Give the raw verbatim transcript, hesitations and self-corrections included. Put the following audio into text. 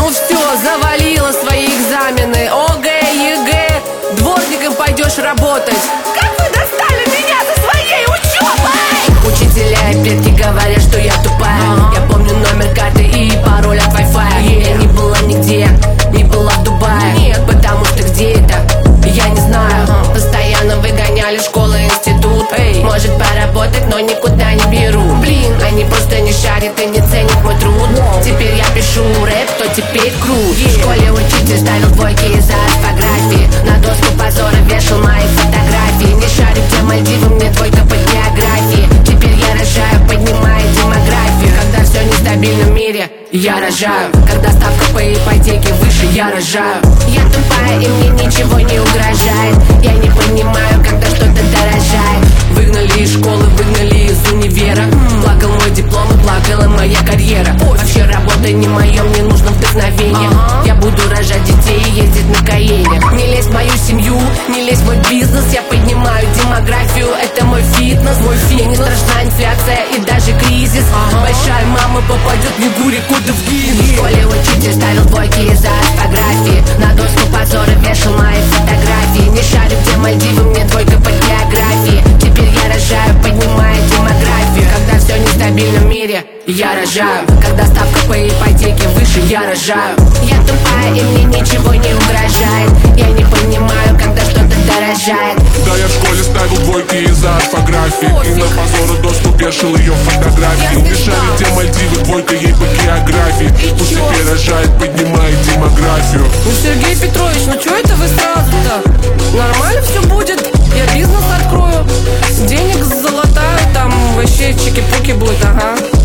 Ну все, завалила свои экзамены, ОГЭ, ЕГЭ, дворником пойдешь работать. Как вы достали меня со своей учебой! Учителя и предки говорят, что я тупая. ага. Я помню номер карты и пароль от Wi-Fi. yeah. Я не была нигде, не была в Дубае. Нет, потому что где это, я не знаю. ага. Постоянно выгоняли школы, институт. Эй, может поработать, но никуда не беру. Блин, они просто не шарят и не ценят мой труд. Wow. Теперь я пишу рэп, то теперь крут. yeah. В школе учитель ставил двойки из-за орфографии. На доску позора вешал мои фотографии. Не шарю, где Мальдивы, мне двойка по географии. Теперь я рожаю, поднимая демографию. Когда все нестабильно в мире, я рожаю. Когда ставка по ипотеке выше, я рожаю. Я тупая и мне ничего не угрожает. Я не понимаю, когда что-то дорожает. Выгнали из школы, выгнали из универа. Плакал мой диплом и плакала моя карьера. Вообще работа не моё, мне нужно вдохновение. Я буду рожать детей и ездить на Каене. Не лезь в мою семью, не лезь в мой бизнес. Я поднимаю демографию, это мой фитнес. Мой фитнес. Мне не страшна инфляция и даже кризис. Большая мама попадет в книгу рекордов Гиннес. В школе учитель ставил двойки из-за орфографии. На доску позора вешал мои фотографии. Не шарю, где Мальдивы, мне двойка по географии. Теперь я рожаю, поднимая демографию. Когда все нестабильно в мире, я рожаю. Когда ставка по ипотеке выше, я рожаю. Я тупая и мне ничего не угрожает. Я не понимаю, когда что-то дорожает. Да, я в школе ставил двойки из-за орфографии. И на позору доску вешал ее фотографии. Не шарю, где Мальдивы, двойка ей по географии. Пусть теперь рожает, поднимает демографию. Ну, Сергей Петрович, ну что это вы сразу-то? Нормально все будет, я бизнес открою. Денег золотаю, там вообще чики-пуки будет, ага.